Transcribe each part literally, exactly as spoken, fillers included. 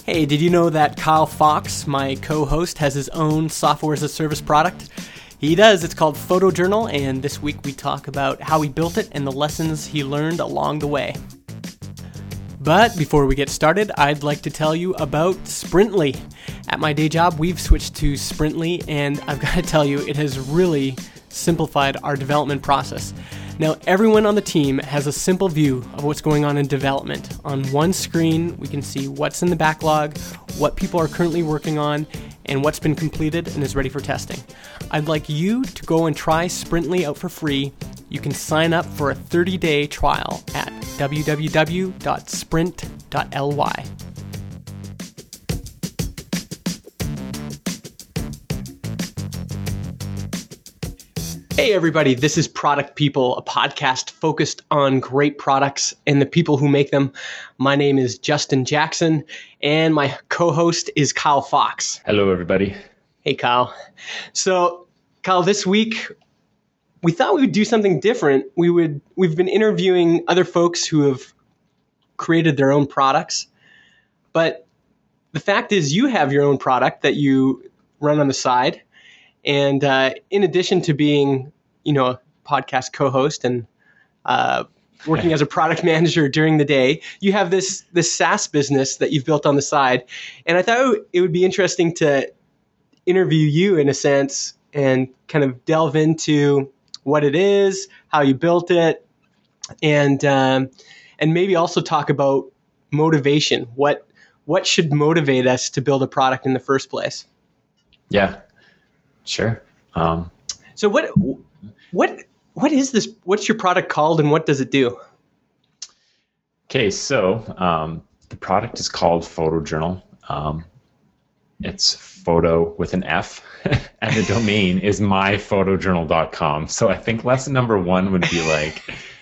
Hey, did you know that Kyle Fox, my co-host, has his own software as a service product? He does. It's called Photojournal, and this week we talk about how he built it and the lessons he learned along the way. But before we get started, I'd like to tell you about Sprintly. At my day job, we've switched to Sprintly, and I've got to tell you, it has really simplified our development process. Now, everyone on the team has a simple view of what's going on in development. On one screen, we can see what's in the backlog, what people are currently working on, and what's been completed and is ready for testing. I'd like you to go and try Sprintly out for free. You can sign up for a thirty-day trial at w w w dot sprint dot l y. Hey everybody, this is Product People, a podcast focused on great products and the people who make them. My name is Justin Jackson, and my co-host is Kyle Fox. Hello everybody. Hey Kyle. So Kyle, this week we thought we would do something different. We would we've been interviewing other folks who have created their own products, but the fact is you have your own product that you run on the side. And uh, in addition to being, you know, a podcast co-host and uh, working as a product manager during the day, you have this this SaaS business that you've built on the side. And I thought it would be interesting to interview you in a sense and kind of delve into what it is, how you built it, and um, and maybe also talk about motivation. What what should motivate us to build a product in the first place? Yeah. Sure. Um, so what, what, what is this? What's your product called and what does it do? Okay. So, um, the product is called Photojournal. Um, it's photo with an F and the domain is my photojournal dot com. So I think lesson number one would be like,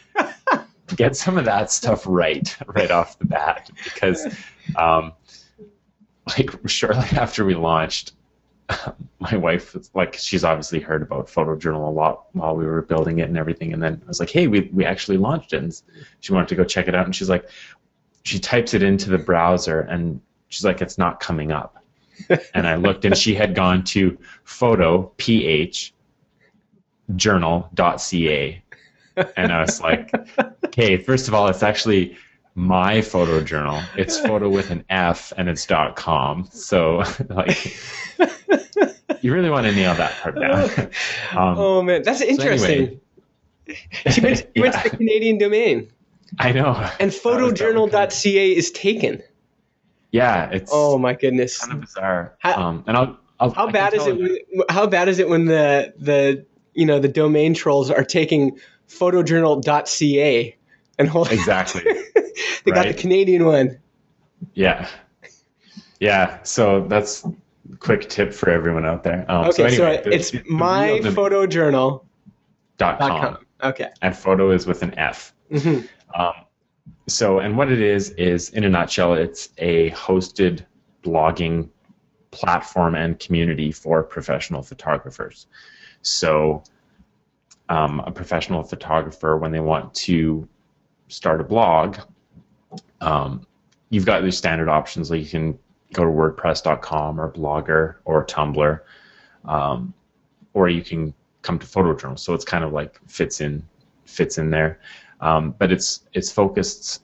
get some of that stuff right, right off the bat, because, um, like shortly after we launched, my wife was like, she's obviously heard about Photojournal a lot while we were building it and everything. And then I was like, hey, we, we actually launched it. And she wanted to go check it out. And she's like, she types it into the browser and she's like, it's not coming up. And I looked and she had gone to photo, P H, journal dot C A. And I was like, okay, first of all, it's actually my Photojournal. It's photo with an F and it's .com. So like, you really want to nail that part down. Um, oh man, that's interesting. So anyway, she went, she yeah. went to the Canadian domain. I know. And photojournal dot C A is taken. Yeah, it's. Oh my goodness. Kind of bizarre. How, um, and I'll. I'll how I bad is it? When, how bad is it when the the you know the domain trolls are taking photojournal dot C A and hold exactly. They right? got the Canadian one. Yeah. Yeah. So that's a quick tip for everyone out there. Um, okay, so, anyway, so it's my photojournal dot com. Okay. And photo is with an F. Mm-hmm. Um, so, and what it is, is in a nutshell, it's a hosted blogging platform and community for professional photographers. So um, a professional photographer, when they want to start a blog, um, you've got your standard options. Like you can go to wordpress dot com or Blogger or Tumblr, um, or you can come to Photojournal. So it's kind of like fits in, fits in there. Um, but it's it's focused,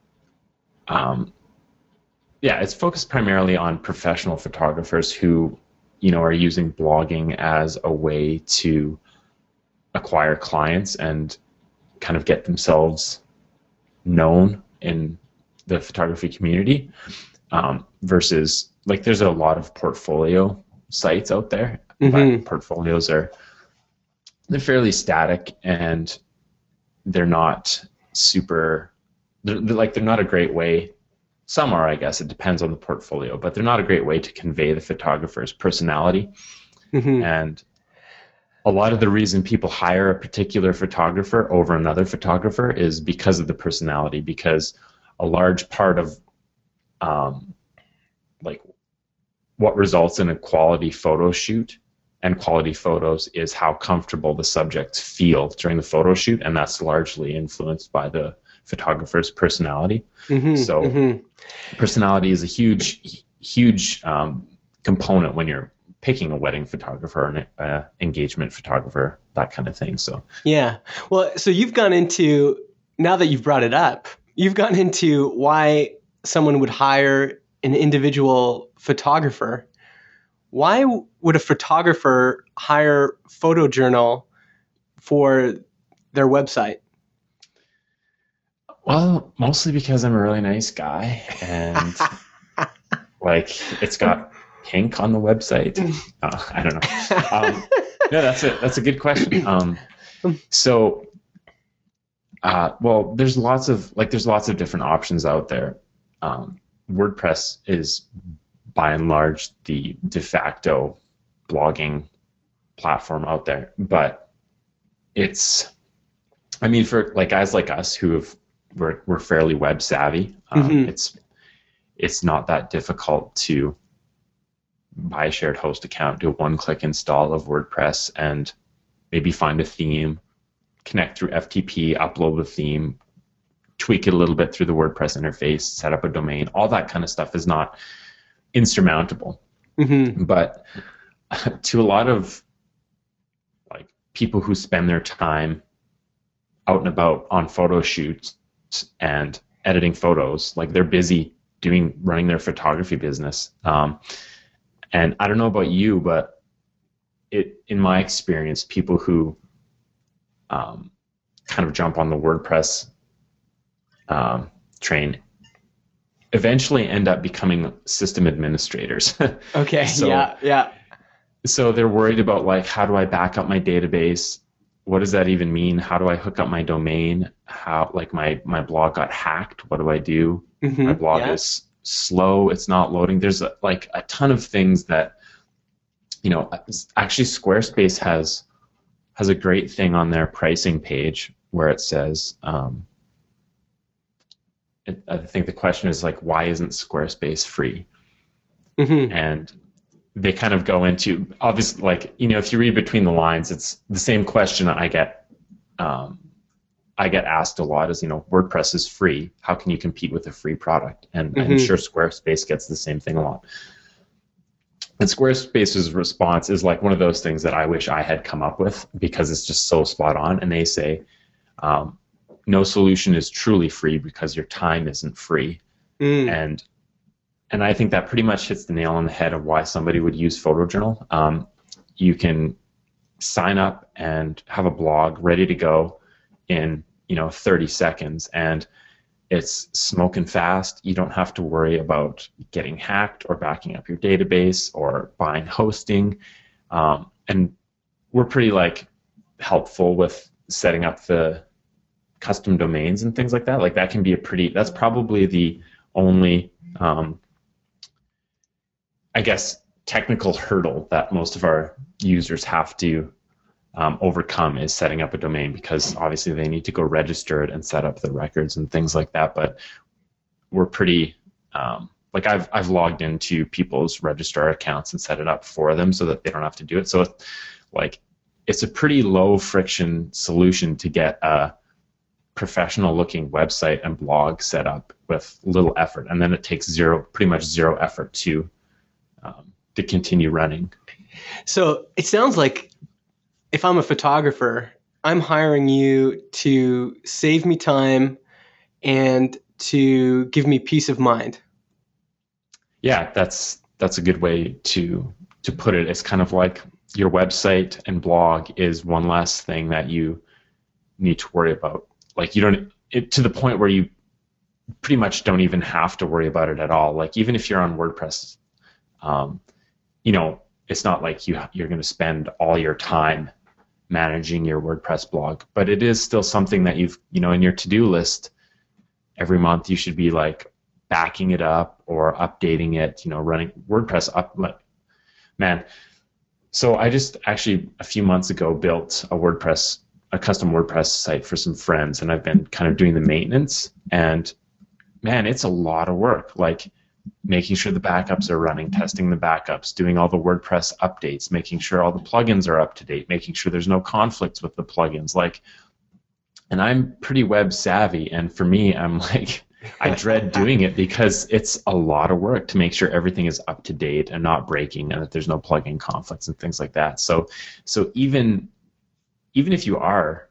um, yeah, it's focused primarily on professional photographers who, you know, are using blogging as a way to acquire clients and kind of get themselves known in the photography community, um, versus like there's a lot of portfolio sites out there, mm-hmm. but portfolios are they're fairly static and they're not super they're, they're like they're not a great way. Some are, I guess it depends on the portfolio, but they're not a great way to convey the photographer's personality. Mm-hmm. And a lot of the reason people hire a particular photographer over another photographer is because of the personality, because a large part of um, like what results in a quality photo shoot and quality photos is how comfortable the subjects feel during the photo shoot, and that's largely influenced by the photographer's personality. Mm-hmm, so mm-hmm. personality is a huge huge um, component when you're picking a wedding photographer, an uh, engagement photographer, that kind of thing. So yeah. Well, so you've gone into, now that you've brought it up, you've gone into why someone would hire an individual photographer. Why would a photographer hire Photojournal for their website? Well, mostly because I'm a really nice guy, and like it's got pink on the website. Uh, I don't know. Um, no, that's a that's a good question. Um, so, uh, well, there's lots of like there's lots of different options out there. Um, WordPress is by and large the de facto blogging platform out there, but it's, I mean, for like guys like us who have we're we're fairly web savvy, um, mm-hmm. it's it's not that difficult to buy a shared host account, do a one-click install of WordPress, and maybe find a theme, connect through F T P, upload the theme, tweak it a little bit through the WordPress interface, set up a domain. All that kind of stuff is not insurmountable. Mm-hmm. But to a lot of like people who spend their time out and about on photo shoots and editing photos, like they're busy doing running their photography business. Um, and I don't know about you, but it in my experience, people who um, kind of jump on the WordPress um, train eventually end up becoming system administrators. Okay. So, yeah. Yeah. So they're worried about like, how do I back up my database? What does that even mean? How do I hook up my domain? How, like my, my blog got hacked. What do I do? Mm-hmm, my blog yeah. is slow. It's not loading. There's a, like a ton of things that, you know, actually Squarespace has, has a great thing on their pricing page where it says, um, it, I think the question is like, why isn't Squarespace free? Mm-hmm. And they kind of go into, obviously, like, you know, if you read between the lines, it's the same question I get, um, I get asked a lot is, you know, WordPress is free. How can you compete with a free product? And mm-hmm. I'm sure Squarespace gets the same thing a lot. And Squarespace's response is like one of those things that I wish I had come up with because it's just so spot on. And they say, um, no solution is truly free because your time isn't free. Mm. And And I think that pretty much hits the nail on the head of why somebody would use Photojournal. Um, you can sign up and have a blog ready to go in, you know, thirty seconds, and it's smoking fast. You don't have to worry about getting hacked or backing up your database or buying hosting. Um, and we're pretty like helpful with setting up the custom domains and things like that. Like that can be a pretty, that's probably the only, um, I guess, technical hurdle that most of our users have to um, overcome is setting up a domain, because obviously they need to go register it and set up the records and things like that. But we're pretty, um, like I've I've logged into people's registrar accounts and set it up for them so that they don't have to do it. So it's like it's a pretty low friction solution to get a professional looking website and blog set up with little effort, and then it takes zero, pretty much zero effort to Um, to continue running. So it sounds like if I'm a photographer, I'm hiring you to save me time and to give me peace of mind. Yeah, that's that's a good way to to put it. It's kind of like your website and blog is one less thing that you need to worry about. Like you don't, it, to the point where you pretty much don't even have to worry about it at all. Like even if you're on WordPress, Um, you know, it's not like you, you're going to spend all your time managing your WordPress blog, but it is still something that you've, you know, in your to-do list every month, you should be like backing it up or updating it, you know, running WordPress up. Like, man, so I just actually a few months ago built a WordPress, a custom WordPress site for some friends, and I've been kind of doing the maintenance, and man, it's a lot of work. Like, making sure the backups are running, testing the backups, doing all the WordPress updates, making sure all the plugins are up to date, making sure there's no conflicts with the plugins. Like, and I'm pretty web savvy, and for me, I'm like, I dread doing it because it's a lot of work to make sure everything is up to date and not breaking and that there's no plugin conflicts and things like that. So, so even even if you are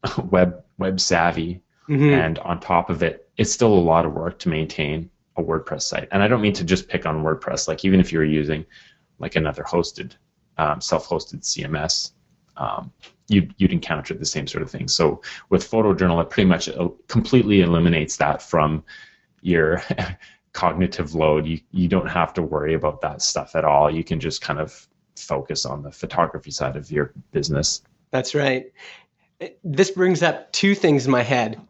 web web savvy mm-hmm. and on top of it, it's still a lot of work to maintain a WordPress site. And I don't mean to just pick on WordPress. Like even if you were using like another hosted, um, self-hosted C M S, um, you'd, you'd encounter the same sort of thing. So with PhotoJournal, it pretty much completely eliminates that from your cognitive load. You, you don't have to worry about that stuff at all. You can just kind of focus on the photography side of your business. That's right. This brings up two things in my head.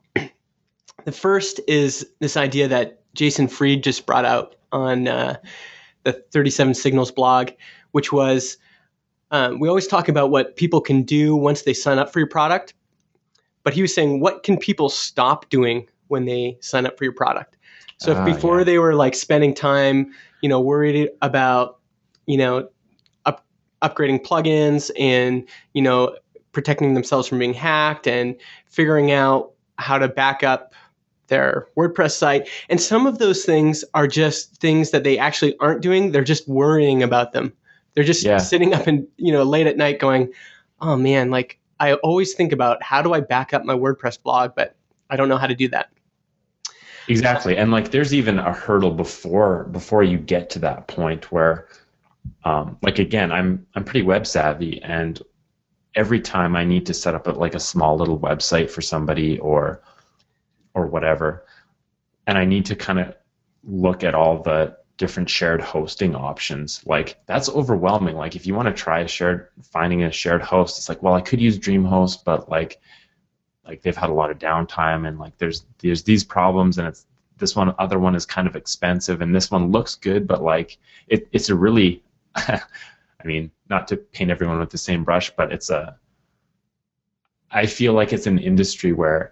The first is this idea that Jason Fried just brought out on uh, the thirty-seven Signals blog, which was um, we always talk about what people can do once they sign up for your product. But he was saying, what can people stop doing when they sign up for your product? So if Ah, before yeah. they were like spending time, you know, worried about, you know, up, upgrading plugins and, you know, protecting themselves from being hacked and figuring out how to back up their WordPress site. And some of those things are just things that they actually aren't doing. They're just worrying about them. They're just Yeah. sitting up and, you know, late at night going, oh man, like I always think about how do I back up my WordPress blog, but I don't know how to do that. Exactly. And like there's even a hurdle before before you get to that point where um, like again, I'm I'm pretty web savvy, and every time I need to set up a, like a small little website for somebody or or whatever, and I need to kind of look at all the different shared hosting options, like that's overwhelming. Like if you want to try a shared finding a shared host, it's like, well, I could use DreamHost, but like like they've had a lot of downtime, and like there's there's these problems, and it's this one other one is kind of expensive, and this one looks good, but like it, it's a really I mean, not to paint everyone with the same brush, but it's a I feel like it's an industry where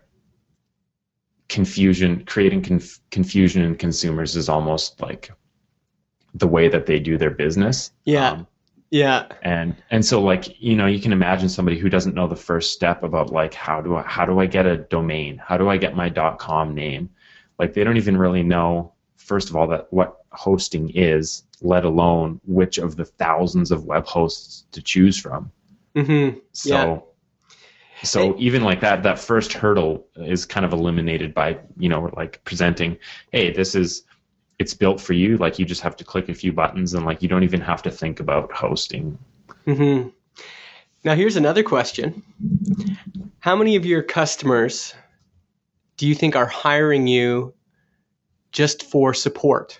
confusion, creating conf- confusion in consumers is almost like the way that they do their business. Yeah. Um, yeah. And and so like, you know, you can imagine somebody who doesn't know the first step about like how do I how do I get a domain? How do I get my .com name? Like they don't even really know, first of all, that what hosting is, let alone which of the thousands of web hosts to choose from. Mm-hmm. So Yeah. so Hey. even like that that first hurdle is kind of eliminated by, you know, like presenting, hey, this is it's built for you. Like you just have to click a few buttons, and like you don't even have to think about hosting. Mm-hmm. Now here's another question. How many of your customers do you think are hiring you just for support?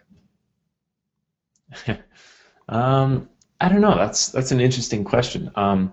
um, I don't know. That's that's an interesting question. Um,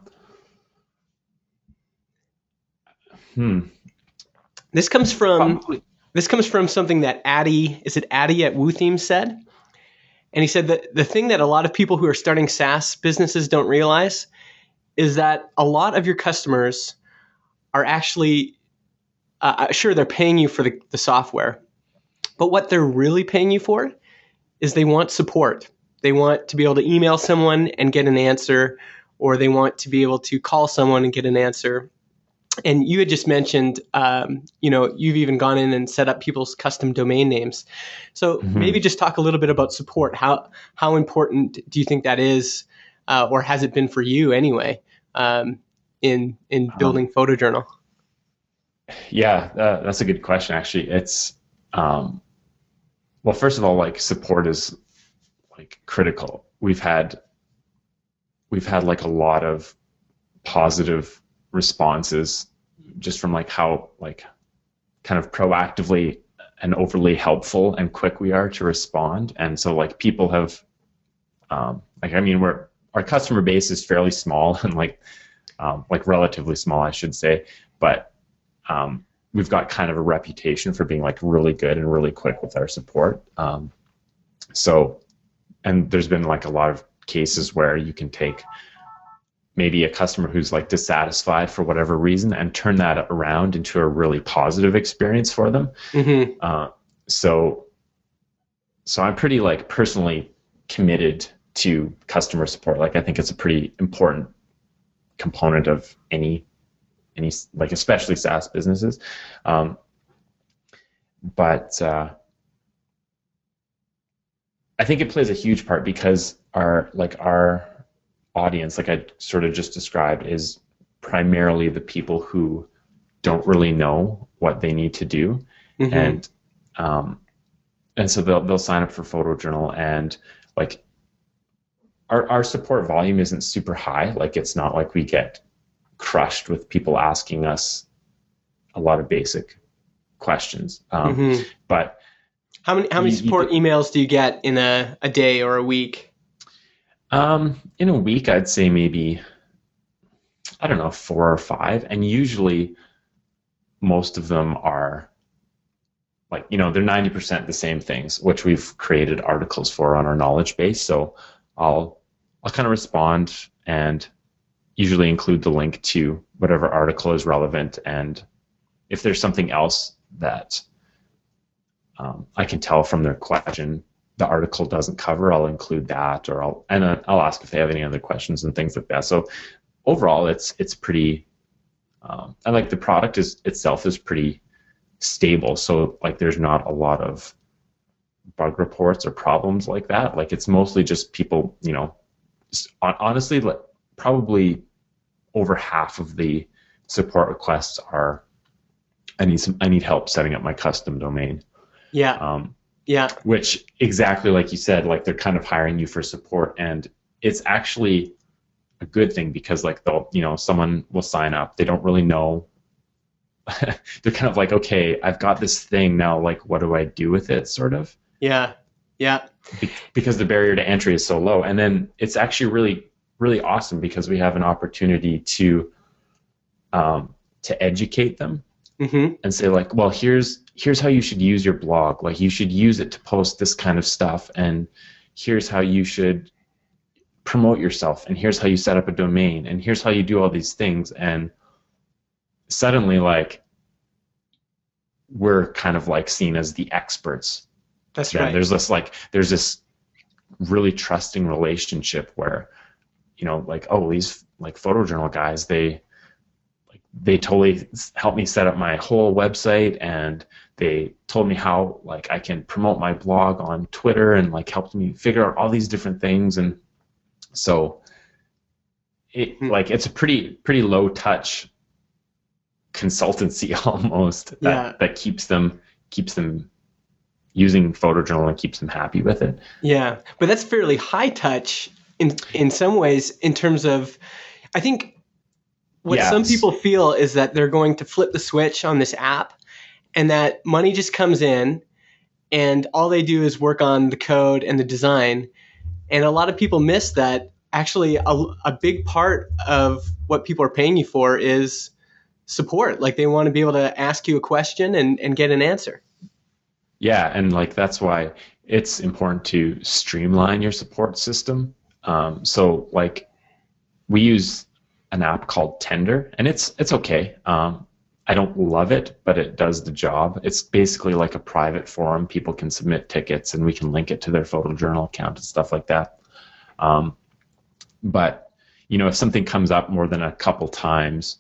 hmm. This comes from Probably. this comes from something that Addy, is it Addy at WooTheme said? And he said that the thing that a lot of people who are starting SaaS businesses don't realize is that a lot of your customers are actually, uh, sure, they're paying you for the, the software, but what they're really paying you for is they want support. They want to be able to email someone and get an answer, or they want to be able to call someone and get an answer. And you had just mentioned, um, you know, you've even gone in and set up people's custom domain names. So Mm-hmm. maybe just talk a little bit about support. How how important do you think that is, uh, or has it been for you anyway, um, in in building um, PhotoJournal? Yeah, uh, that's a good question. Actually, it's um, well, first of all, like support is like critical. We've had we've had like a lot of positive responses just from like how like kind of proactively and overly helpful and quick we are to respond. And so like people have um, like I mean we're our customer base is fairly small and like um, like relatively small, I should say, but um, we've got kind of a reputation for being like really good and really quick with our support. Um, so and there's been like a lot of cases where you can take maybe a customer who's like dissatisfied for whatever reason and turn that around into a really positive experience for them. Mm-hmm. Uh, so, so I'm pretty like personally committed to customer support. Like I think it's a pretty important component of any, any like especially SaaS businesses. Um, but uh, I think it plays a huge part because our like our audience, like I sort of just described, is primarily the people who don't really know what they need to do, mm-hmm. and um, and so they'll they'll sign up for Photojournal, and like our our support volume isn't super high. Like it's not like we get crushed with people asking us a lot of basic questions, um, mm-hmm. but. How many how many support you, emails do you get in a, a day or a week? Um, in a week, I'd say maybe, I don't know, four or five. And usually most of them are like, you know, they're ninety percent the same things, which we've created articles for on our knowledge base. So I'll I'll kind of respond and usually include the link to whatever article is relevant. And if there's something else that Um, I can tell from their question the article doesn't cover, I'll include that, or I'll and uh, I'll ask if they have any other questions and things like that. So overall, it's it's pretty. Um, I like the product is itself is pretty stable. So like, there's not a lot of bug reports or problems like that. Like it's mostly just people, you know, just, honestly, like, probably over half of the support requests are I need some I need help setting up my custom domain. Yeah. Um, yeah. Which exactly like you said, like they're kind of hiring you for support, and it's actually a good thing because like they'll, you know, someone will sign up. They don't really know. They're kind of like, okay, I've got this thing now. Like, what do I do with it? Sort of. Yeah. Yeah. Be- because the barrier to entry is so low, and then it's actually really, really awesome because we have an opportunity to, um, to educate them. Mm-hmm. And say like, well, here's here's how you should use your blog. Like you should use it to post this kind of stuff, and here's how you should promote yourself, and here's how you set up a domain, and here's how you do all these things. And suddenly, like, we're kind of like seen as the experts. That's right. right. There's this like there's this really trusting relationship where, you know, like, oh, these like Photojournal guys, they. They totally helped me set up my whole website, and they told me how like I can promote my blog on Twitter, and like helped me figure out all these different things. And so it like it's a pretty pretty low touch consultancy almost that, yeah. that keeps them keeps them using Photojournal and keeps them happy with it. Yeah, but that's fairly high touch in in some ways in terms of, I think. What yes. some people feel is that they're going to flip the switch on this app and that money just comes in and all they do is work on the code and the design. And a lot of people miss that actually a, a big part of what people are paying you for is support. Like they want to be able to ask you a question and, and get an answer. Yeah, and like that's why it's important to streamline your support system. Um, so like we use an app called Tender, and it's it's okay. Um, I don't love it, but it does the job. It's basically like a private forum. People can submit tickets, and we can link it to their Photojournal account and stuff like that. Um, but you know, if something comes up more than a couple times,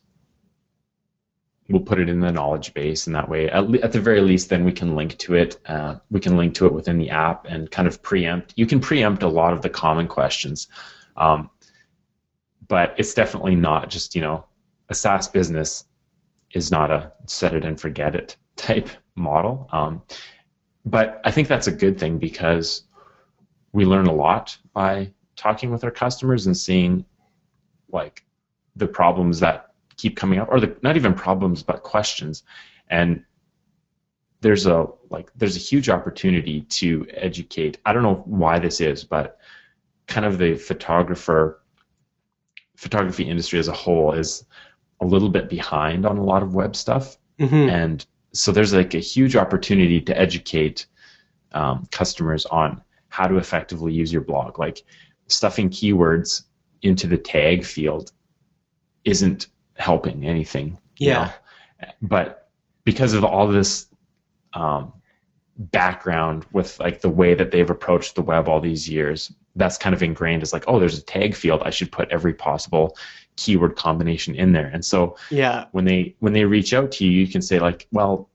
we'll put it in the knowledge base, and that way, at, le- at the very least, then we can link to it. Uh, we can link to it within the app and kind of preempt. You can preempt a lot of the common questions. Um, But it's definitely not just, you know, a SaaS business is not a set it and forget it type model. Um, but I think that's a good thing because we learn a lot by talking with our customers and seeing like the problems that keep coming up, or the not even problems, but questions. And there's a like there's a huge opportunity to educate. I don't know why this is, but kind of the photographer photography industry as a whole is a little bit behind on a lot of web stuff. Mm-hmm. And so there's like a huge opportunity to educate um, customers on how to effectively use your blog. Like stuffing keywords into the tag field isn't helping anything. Yeah. You know? But because of all this um, background with like the way that they've approached the web all these years, that's kind of ingrained as like, oh, there's a tag field. I should put every possible keyword combination in there. And so yeah, when they when they reach out to you, you can say like, well,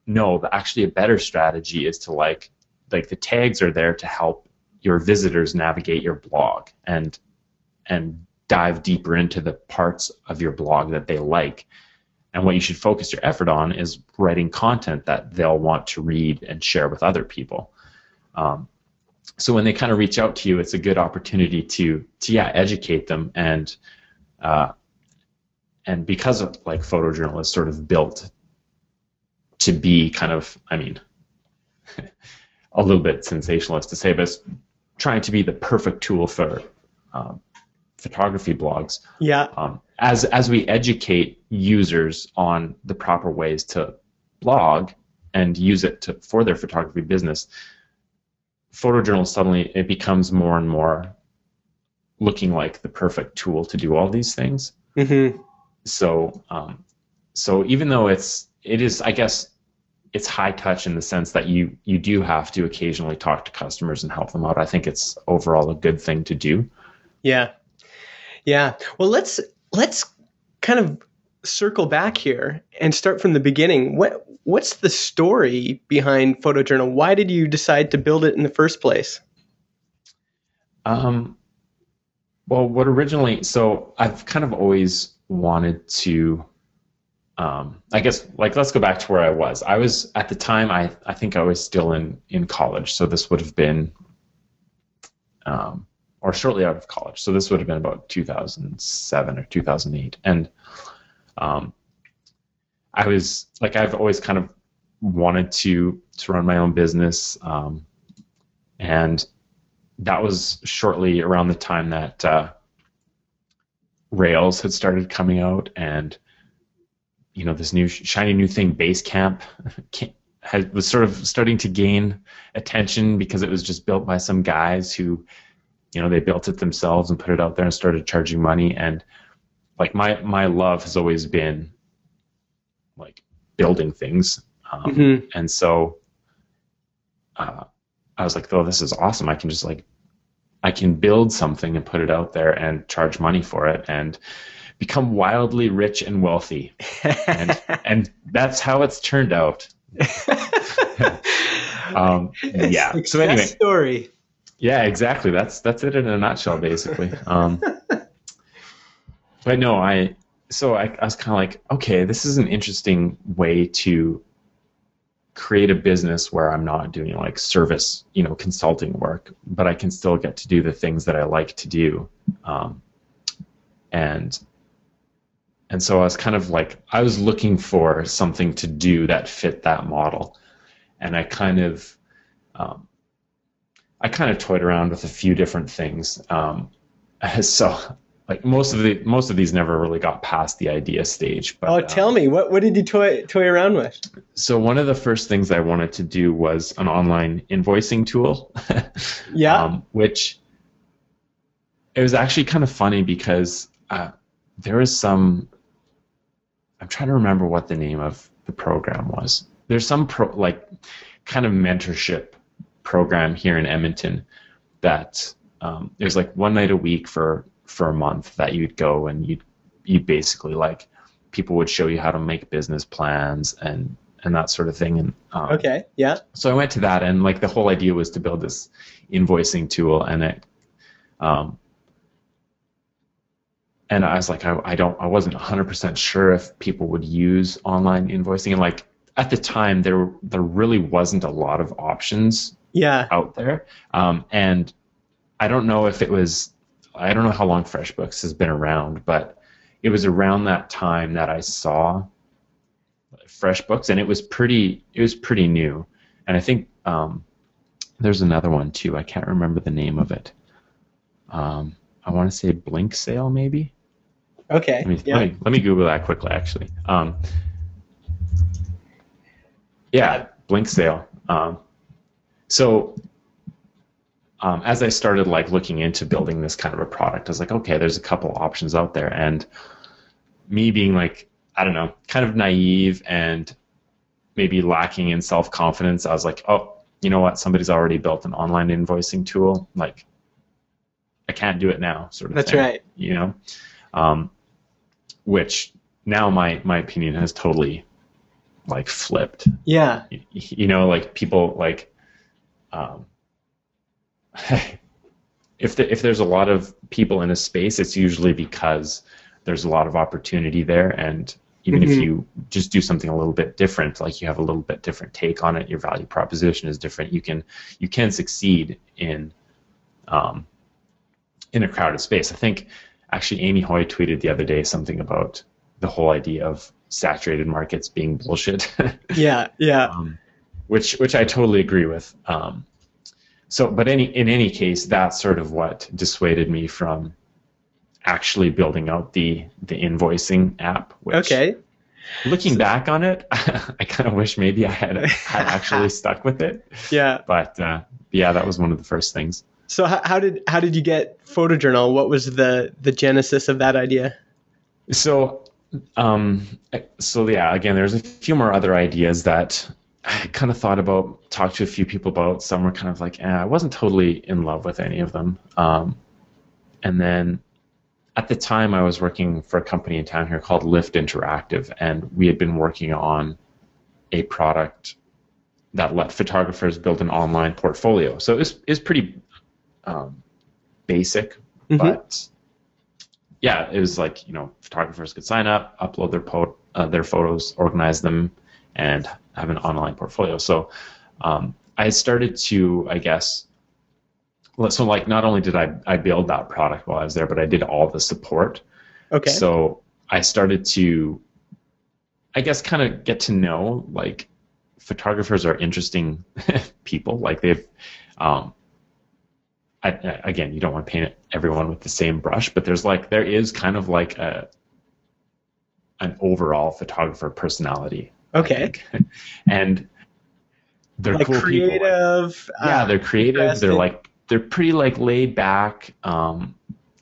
no, the, actually a better strategy is to like like the tags are there to help your visitors navigate your blog and and dive deeper into the parts of your blog that they like. And what you should focus your effort on is writing content that they'll want to read and share with other people. Um, so when they kind of reach out to you, it's a good opportunity to, to yeah, educate them. And uh, and because of like photojournal is sort of built to be kind of, I mean, a little bit sensationalist to say, but it's trying to be the perfect tool for um, photography blogs. Yeah. Um, as as we educate users on the proper ways to blog and use it to, for their photography business, photojournal suddenly it becomes more and more looking like the perfect tool to do all these things. Mm-hmm. So um, so even though it's it is I guess it's high touch in the sense that you you do have to occasionally talk to customers and help them out, I think it's overall a good thing to do. Yeah. Yeah. Well, let's let's kind of circle back here and start from the beginning. What what's the story behind photojournal? Why did you decide to build it in the first place? Um, well, what originally, so I've kind of always wanted to, um, I guess, like, let's go back to where I was. I was, at the time, I, I think I was still in, in college. So this would have been, um, or shortly out of college. So this would have been about two thousand seven or two thousand eight. And um, I was, like, I've always kind of wanted to, to run my own business. Um, and that was shortly around the time that uh, Rails had started coming out, and you know, this new shiny new thing, Basecamp, had, was sort of starting to gain attention because it was just built by some guys who, you know, they built it themselves and put it out there and started charging money. And like my my love has always been like building things, um, mm-hmm. and so uh, I was like, oh, this is awesome. I can just like, I can build something and put it out there and charge money for it and become wildly rich and wealthy. and, and that's how it's turned out. um, yeah. Success so anyway, story. Yeah, exactly. That's, that's it in a nutshell, basically. Um, but no, I, so I, I was kind of like, okay, this is an interesting way to create a business where I'm not doing like service, you know, consulting work, but I can still get to do the things that I like to do. Um, and, and so I was kind of like, I was looking for something to do that fit that model. And I kind of, um, I kind of toyed around with a few different things. Um, so like most of the, most of these never really got past the idea stage. But, oh, tell um, me, what, what did you toy, toy around with? So one of the first things I wanted to do was an online invoicing tool. Yeah. Um, which it was actually kind of funny because uh, there was some, I'm trying to remember what the name of the program was. There's some pro, like kind of mentorship program here in Edmonton that um, there's like one night a week for for a month that you'd go and you'd you basically like people would show you how to make business plans and and that sort of thing. And um, okay, yeah. So I went to that, and like the whole idea was to build this invoicing tool, and it um and I was like, I, I don't I wasn't one hundred percent sure if people would use online invoicing, and like at the time there there really wasn't a lot of options yeah out there, um and I don't know if it was I don't know how long FreshBooks has been around, but it was around that time that I saw FreshBooks, and it was pretty it was pretty new. And I think um, there's another one too. I can't remember the name of it. Um, I want to say Blink Sale, maybe. Okay. Let me, yeah. let me let me Google that quickly, actually. Um, yeah, Blink Sale. Um, so. Um, as I started like looking into building this kind of a product, I was like, okay, there's a couple options out there. And me being like, I don't know, kind of naive and maybe lacking in self-confidence, I was like, oh, you know what? Somebody's already built an online invoicing tool. Like, I can't do it now, sort of That's thing. That's right. You know, um, which now my my opinion has totally like flipped. Yeah. You, you know, like people like, um, if the, if there's a lot of people in a space, it's usually because there's a lot of opportunity there. And even mm-hmm. if you just do something a little bit different, like you have a little bit different take on it, your value proposition is different, you can you can succeed in um, in a crowded space. I think actually Amy Hoy tweeted the other day something about the whole idea of saturated markets being bullshit. Yeah, yeah. Um, which which I totally agree with. Um, so, but any in any case, that's sort of what dissuaded me from actually building out the the invoicing app. Which, okay. Looking so, back on it, I kind of wish maybe I had had actually stuck with it. Yeah. But uh, yeah, that was one of the first things. So how, how did how did you get PhotoJournal? What was the the genesis of that idea? So, um, so yeah, again, there's a few more other ideas that I kind of thought about, talked to a few people about. Some were kind of like, eh, I wasn't totally in love with any of them. Um, and then at the time, I was working for a company in town here called Lift Interactive, and we had been working on a product that let photographers build an online portfolio. So it was, it was pretty um, basic, mm-hmm. but yeah, it was like, you know, photographers could sign up, upload their po- uh, their photos, organize them, and have an online portfolio. So um, I started to, I guess, so like not only did I, I build that product while I was there, but I did all the support. Okay. So I started to, I guess, kind of get to know, like, photographers are interesting people. Like they've, um, I, again, you don't want to paint everyone with the same brush, but there's like, there is kind of like a, an overall photographer personality. Okay. And they're like cool creative. people. Like, yeah, uh, they're creative. They're like, they're pretty like laid back. Um,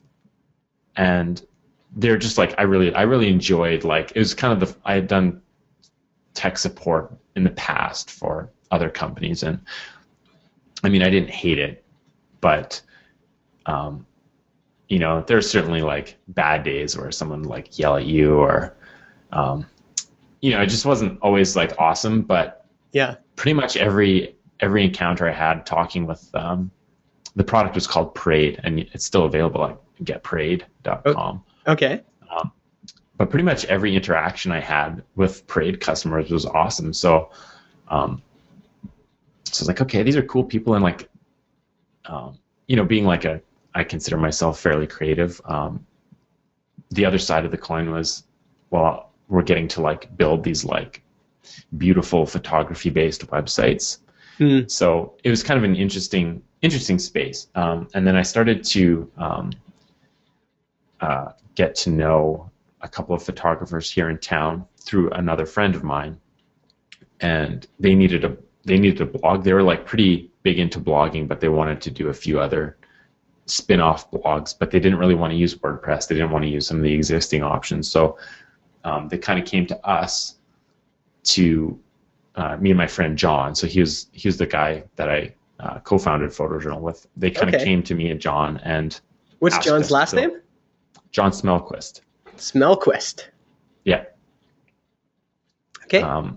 and they're just like, I really, I really enjoyed, like, it was kind of the, I had done tech support in the past for other companies. And I mean, I didn't hate it, but, um, you know, there's certainly like bad days where someone like yell at you or, um, you know, it just wasn't always like awesome, but yeah, pretty much every, every encounter I had talking with, um, the product was called Parade, and it's still available at get parade dot com. Okay. Um, but pretty much every interaction I had with Parade customers was awesome. So, um, so I was like, okay, these are cool people, and like, um, you know, being like a, I consider myself fairly creative. Um, the other side of the coin was, well, we're getting to like build these like beautiful photography-based websites. Mm. So it was kind of an interesting, interesting space. Um, and then I started to um, uh, get to know a couple of photographers here in town through another friend of mine, and they needed a they needed a blog. They were like pretty big into blogging, but they wanted to do a few other spin-off blogs, but they didn't really want to use WordPress. They didn't want to use some of the existing options. So um, they kind of came to us to uh, me and my friend John. So he was he was the guy that I uh, co-founded PhotoJournal with. They kind of okay. came to me and John and what's John's last to, name? John Smelquist. Smelquist. Yeah. Okay. Um,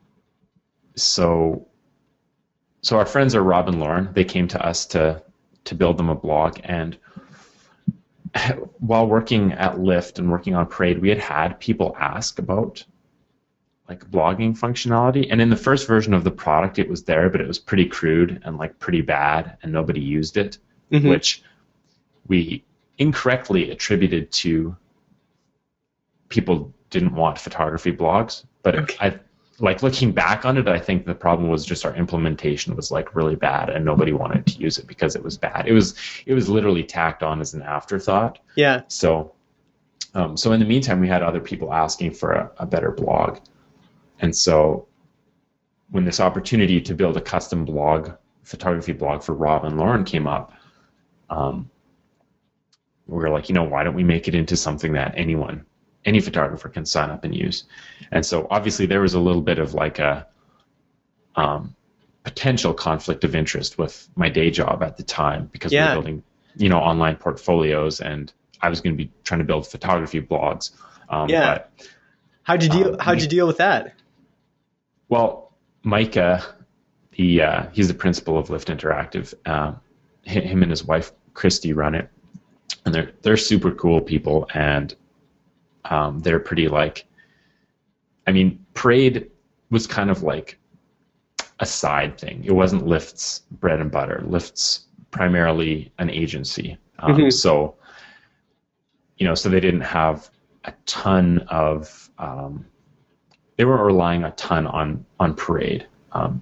so so our friends are Rob and Lauren. They came to us to to build them a blog, and while working at Lyft and working on Parade, we had had people ask about like blogging functionality. And in the first version of the product, it was there, but it was pretty crude and like pretty bad, and nobody used it, mm-hmm. which we incorrectly attributed to people didn't want photography blogs. But okay. I, like looking back on it, I think the problem was just our implementation was like really bad, and nobody wanted to use it because it was bad. It was it was literally tacked on as an afterthought. Yeah. So, um, so in the meantime, we had other people asking for a, a better blog, and so when this opportunity to build a custom blog, photography blog for Rob and Lauren came up, um, we were like, you know, why don't we make it into something that anyone, any photographer can sign up and use? And so obviously there was a little bit of like a um, potential conflict of interest with my day job at the time, because yeah. we were building, you know, online portfolios, and I was going to be trying to build photography blogs. Um, yeah. But, how'd you deal? um, How'd you deal with that? Well, Micah, he uh, he's the principal of Lift Interactive. Uh, him and his wife Christy run it, and they're they're super cool people, and um, they're pretty like. I mean, Parade was kind of like a side thing. It wasn't Lyft's bread and butter. Lyft's primarily an agency, um, mm-hmm. so you know, so they didn't have a ton of. Um, they weren't relying a ton on on Parade. Um,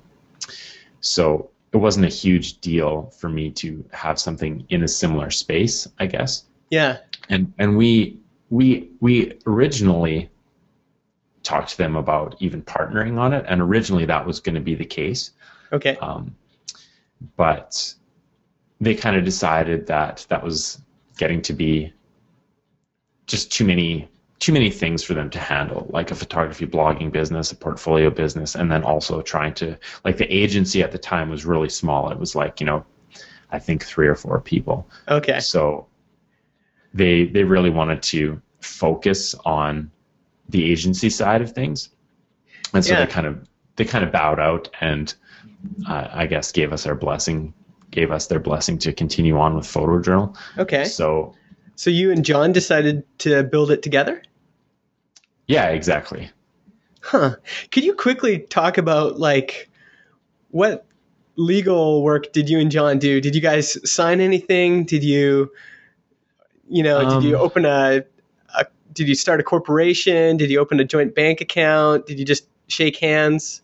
so it wasn't a huge deal for me to have something in a similar space, I guess. Yeah. And and we we we originally talked to them about even partnering on it, and originally that was going to be the case. Okay. Um, but they kind of decided that that was getting to be just too many too many things for them to handle, like a photography blogging business, a portfolio business, and then also trying to, like, the agency at the time was really small. It was like, you know, I think three or four people. Okay. So they they really wanted to focus on the agency side of things. And so yeah. they kind of they kind of bowed out and uh, I guess gave us our blessing, gave us their blessing to continue on with Photojournal. Okay. So So you and John decided to build it together? Yeah, exactly. Huh. Could you quickly talk about, like, what legal work did you and John do? Did you guys sign anything? Did you, you know, um, did you open a, a, did you start a corporation? Did you open a joint bank account? Did you just shake hands?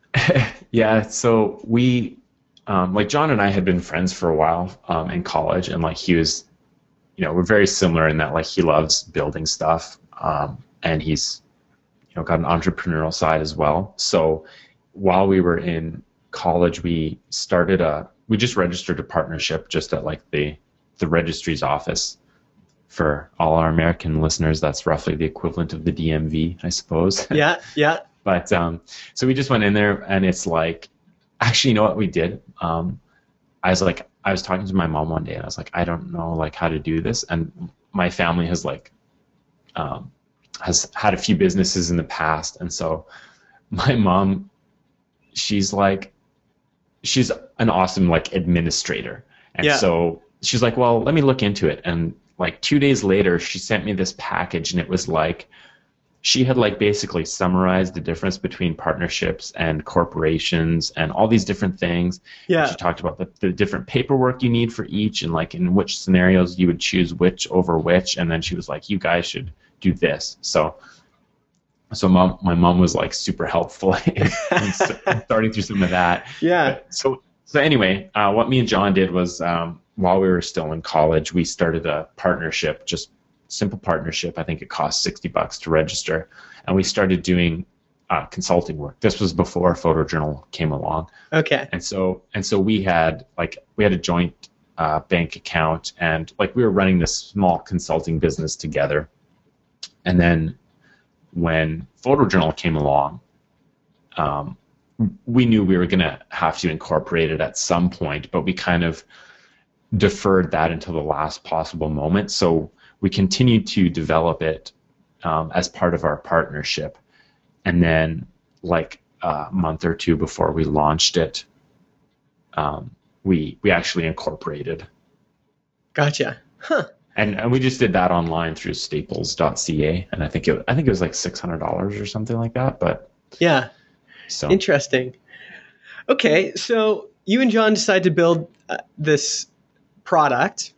Yeah, so we, um, like John and I had been friends for a while um, in college, and like he was, you know, we're very similar in that, like, he loves building stuff, um, and he's, you know, got an entrepreneurial side as well. So while we were in college, we started a, we just registered a partnership just at like the, the registry's office. For all our American listeners, that's roughly the equivalent of the D M V, I suppose. Yeah, yeah. But um, so we just went in there, and it's like, actually, you know what we did? Um, I was like, I was talking to my mom one day, and I was like, I don't know, like, how to do this. And my family has like, um, has had a few businesses in the past, and so my mom, she's like, she's an awesome like administrator, and yeah. so she's like, well, let me look into it. And like two days later, she sent me this package, and it was like, she had like basically summarized the difference between partnerships and corporations and all these different things. Yeah. And she talked about the, the different paperwork you need for each, and like in which scenarios you would choose which over which. And then she was like, you guys should do this. So, so mom, my mom was like super helpful in, in starting through some of that. Yeah. But so, so anyway, uh, what me and John did was, um, while we were still in college, we started a partnership, just simple partnership. I think it cost sixty bucks to register. And we started doing uh, consulting work. This was before Photojournal came along. Okay. And so, and so we had like, we had a joint uh, bank account, and like we were running this small consulting business together. And then when Photojournal came along, um, we knew we were going to have to incorporate it at some point, but we kind of deferred that until the last possible moment. So we continued to develop it um, as part of our partnership. And then like a month or two before we launched it, um, we we actually incorporated. Gotcha. Huh. And, and we just did that online through staples dot c a, and I think it I think it was like six hundred dollars or something like that. But yeah, so interesting. Okay, so you and John decided to build uh, this product,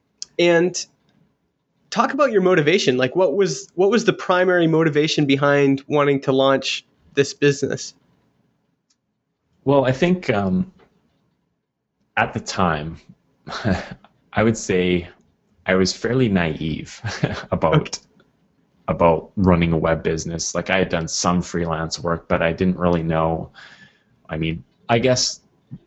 and talk about your motivation. Like, what was what was the primary motivation behind wanting to launch this business? Well, I think um, at the time, I would say I was fairly naive about okay. about running a web business. Like, I had done some freelance work, but I didn't really know. I mean, I guess,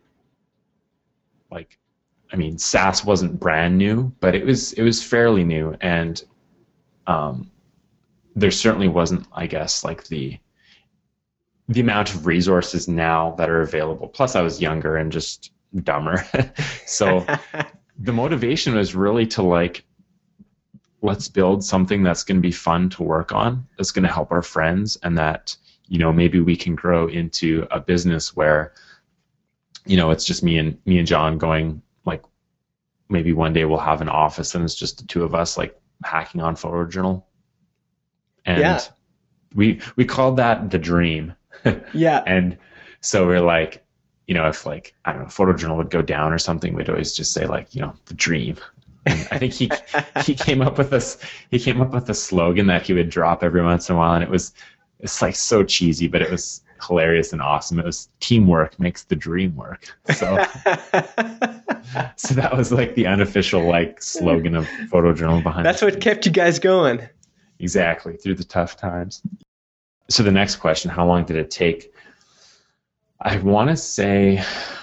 like, I mean, SaaS wasn't brand new, but it was it was fairly new, and um, there certainly wasn't, I guess, like the the amount of resources now that are available. Plus, I was younger and just dumber, so. The motivation was really to like, let's build something that's going to be fun to work on, that's going to help our friends, and that, you know, maybe we can grow into a business where, you know, it's just me and me and John going, like, maybe one day we'll have an office and it's just the two of us like hacking on PhotoJournal. And yeah. we we called that the dream. Yeah. And so we're like, you know, if like, I don't know, PhotoJournal would go down or something, we'd always just say like, you know, the dream. And I think he he came up with this he came up with a slogan that he would drop every once in a while, and it was it's like so cheesy, but it was hilarious and awesome. It was teamwork makes the dream work. So so that was like the unofficial like slogan of PhotoJournal behind That's what kept you guys going. Exactly, through the tough times. So the next question, how long did it take? I want to say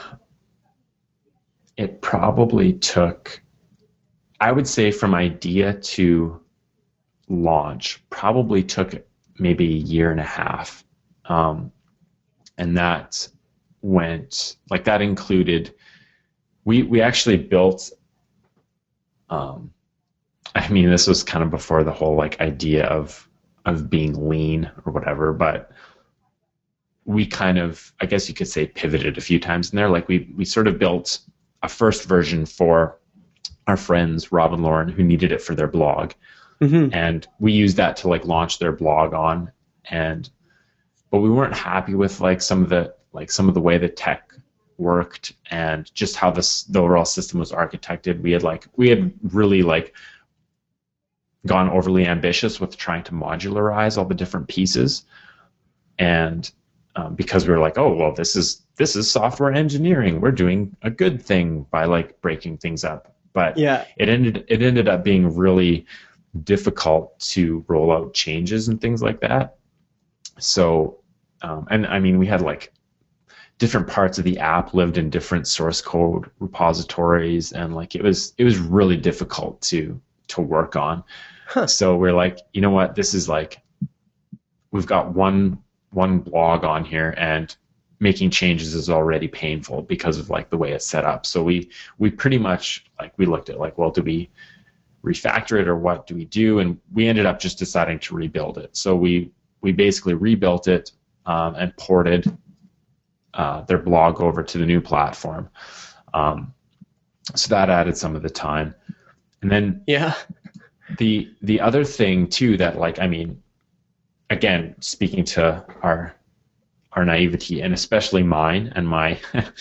it probably took, I would say from idea to launch, probably took maybe a year and a half. Um, and that went, like that included, we we actually built, um, I mean, this was kind of before the whole like idea of of being lean or whatever, but we kind of, I guess you could say, pivoted a few times in there. Like we we sort of built a first version for our friends, Rob and Lauren, who needed it for their blog. Mm-hmm. And we used that to like launch their blog on. And, but we weren't happy with like some of the, like some of the way the tech worked and just how this, the overall system was architected. We had like, we had really like gone overly ambitious with trying to modularize all the different pieces. And um, because we were like, oh, well, this is, this is software engineering. We're doing a good thing by like breaking things up. But yeah, it ended it ended up being really difficult to roll out changes and things like that. So, um, and I mean, we had like different parts of the app lived in different source code repositories, and like it was it was really difficult to to work on. Huh. So we're like, you know what, this is like, we've got one one blog on here, and making changes is already painful because of like the way it's set up. So we we pretty much like we looked at like, well, do we refactor it or what do we do? And we ended up just deciding to rebuild it. So we we basically rebuilt it um, and ported uh, their blog over to the new platform. Um, so that added some of the time. And then yeah, the the other thing too that like, I mean, again, speaking to our our naivety, and especially mine and my,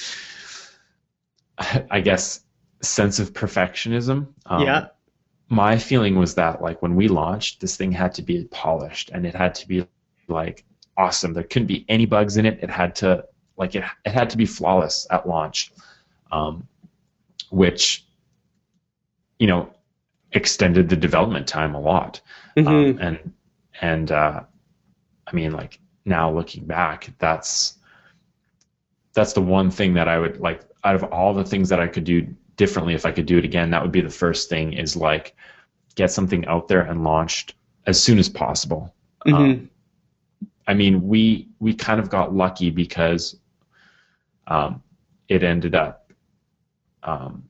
I guess, sense of perfectionism. Um, yeah. My feeling was that like when we launched, this thing had to be polished and it had to be like awesome. There couldn't be any bugs in it. It had to like, it, it had to be flawless at launch, um, which, you know, extended the development time a lot. Mm-hmm. Um, and, and uh, I mean, like, now looking back, that's that's the one thing that I would like, out of all the things that I could do differently if I could do it again, that would be the first thing, is like get something out there and launched as soon as possible. Mm-hmm. Um, I mean, we we kind of got lucky because um, it ended up um,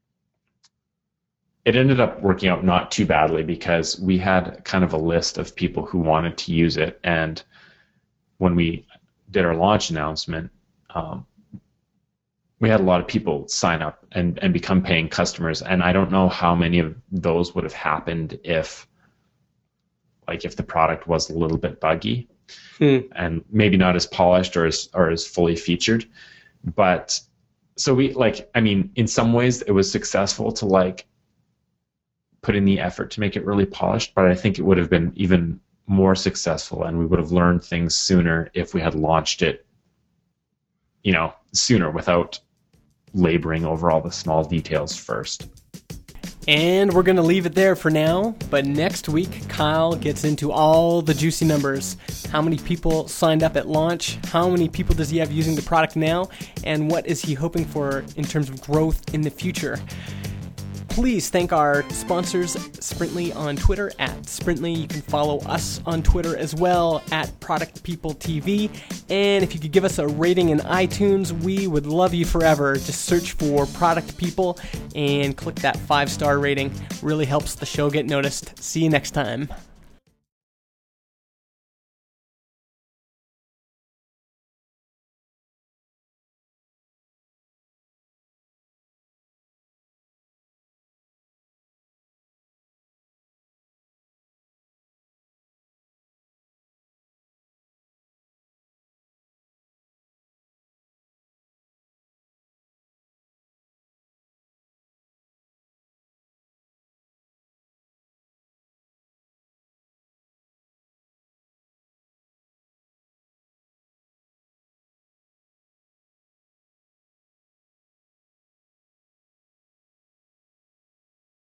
it ended up working out not too badly, because we had kind of a list of people who wanted to use it. And when we did our launch announcement, um, we had a lot of people sign up and, and become paying customers. And I don't know how many of those would have happened if, like, if the product was a little bit buggy hmm. and maybe not as polished or as, or as fully featured. But so we like, I mean, in some ways it was successful to like put in the effort to make it really polished, but I think it would have been even more successful, and we would have learned things sooner if we had launched it, you know, sooner without laboring over all the small details first. And we're going to leave it there for now, but next week Kyle gets into all the juicy numbers. How many people signed up at launch? How many people does he have using the product now? And what is he hoping for in terms of growth in the future? Please thank our sponsors, Sprintly on Twitter, at Sprintly. You can follow us on Twitter as well, at Product People T V. And if you could give us a rating in iTunes, we would love you forever. Just search for Product People and click that five-star rating. Really helps the show get noticed. See you next time.